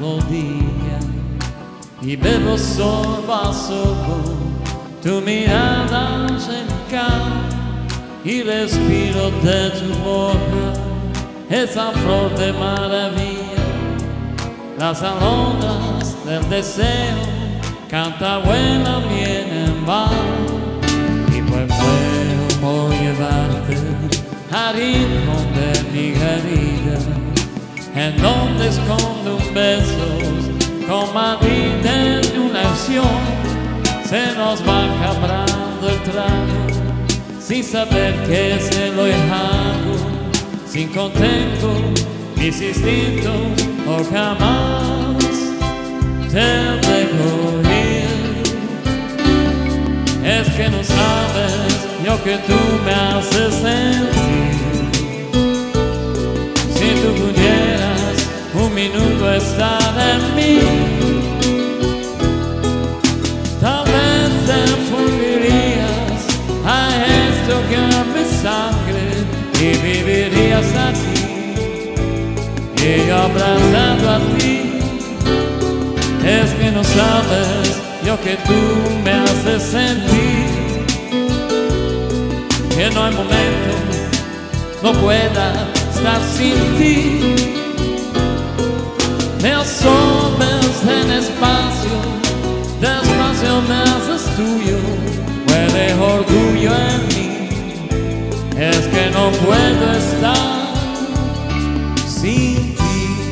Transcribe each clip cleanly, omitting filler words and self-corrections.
mismo día y bebo sorbo a sorbo tu mirada angelical y respiro de tu boca esa flor de maravilla. Las alondras del deseo cantan, vuelan, vienen, van, y pues muero por llevarte al rincón de mi herida, en donde esconde un beso con Madrid de una acción. Se nos va acabando el trago sin saber que se lo dejado, sin contento mis instintos o jamás te dejo ir. Es que no sabes lo que tú me haces sentir. Si tú pudieras un minuto estar en mí, tal vez te fundirías a esto que es mi sangre y vivirías aquí y yo abrazando a ti. Es que no sabes lo que tú me haces sentir, que no hay momento no pueda estar sin ti. Me absorbes en espacio, despacio me haces tuyo, huele orgullo en mí. Es que no puedo estar sin ti.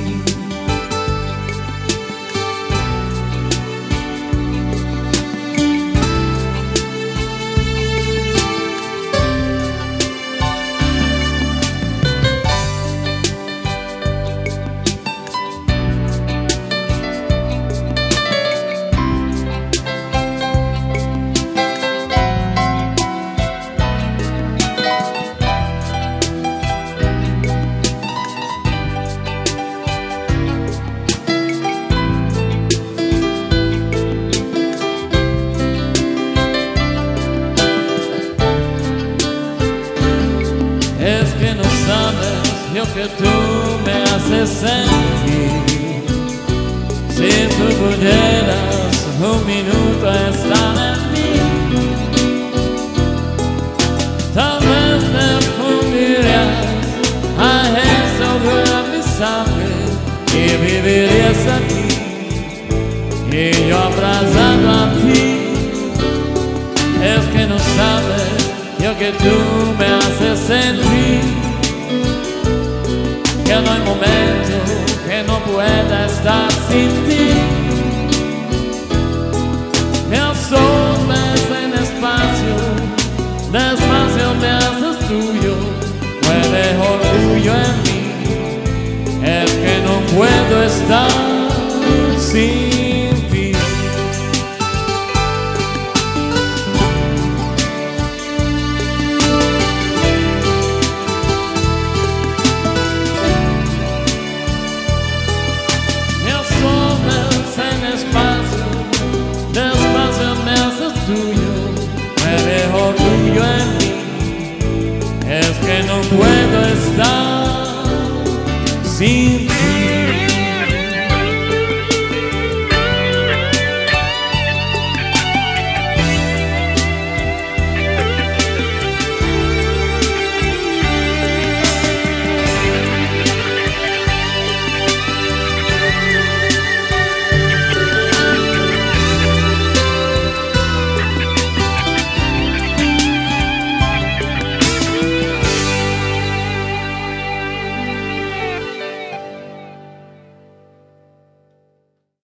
Es que no sabes lo que tú me haces sentir. Si tú pudieras un minuto estar en mí, tal vez te fundirías a eso de mi sangre y vivirías aquí y yo abrazado a ti. Es que no sabes lo que tú me haces sentir, que no hay momento que no pueda estar sin ti.